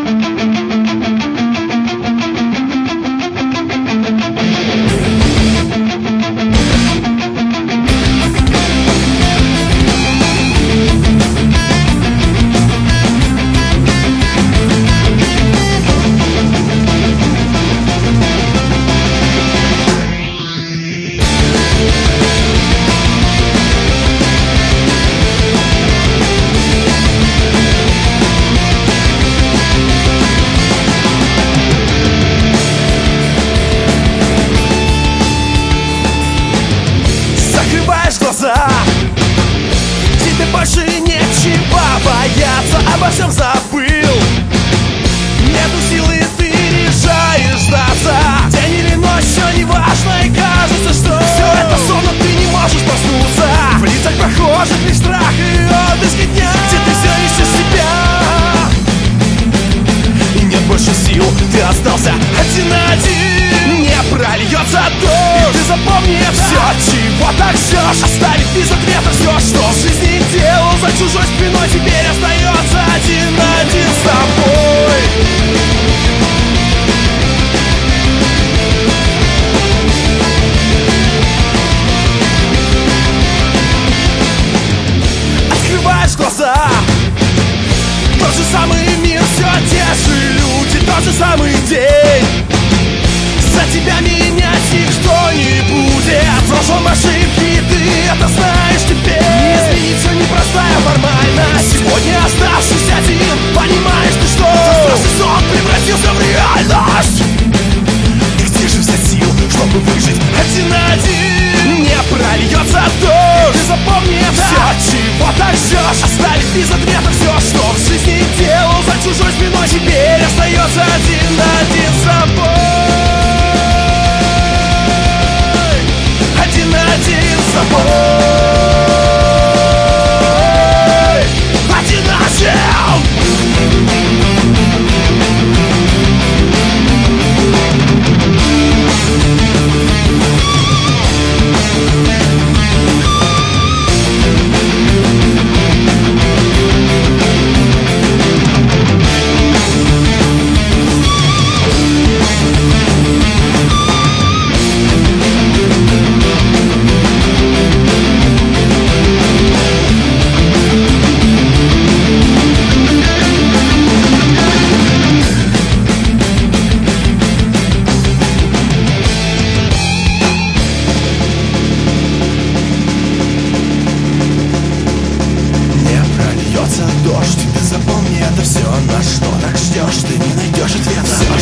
Тебе больше нечего бояться, обо всем забыл. Нету силы, ты решаешь сдаться. День или ночь, все не важно, и кажется, что все это сон, но ты не можешь проснуться. В лицах прохожих лишь страх и отблески дня, где ты все ищешь себя. И нет больше сил, ты остался один на один. Не прольется дождь, и ты запомни все, чего так ждешь. Оставить без ответа все, что в жизни делал за чужой спиной, теперь остается один на один с тобой. Открываешь глаза, тот же самый мир, все те же люди, тот же самый день. За тебя менять никто не будет. В прошлом ошибки, ты это знаешь теперь. Не изменить все непростая формальность. Сегодня оставшись один, понимаешь ты, что страшный сон превратился в реальность. И где же взять сил, чтобы выжить один на один? Не прольется дождь, ты запомни это. Все, чего так ждешь, оставить без ответа все, что в жизни делал за чужой спиной, теперь остается один на один с тобой. Один на один с тобой. Один на один. Дождь, ты запомни это все, на что так ждешь, ты не найдешь ответа.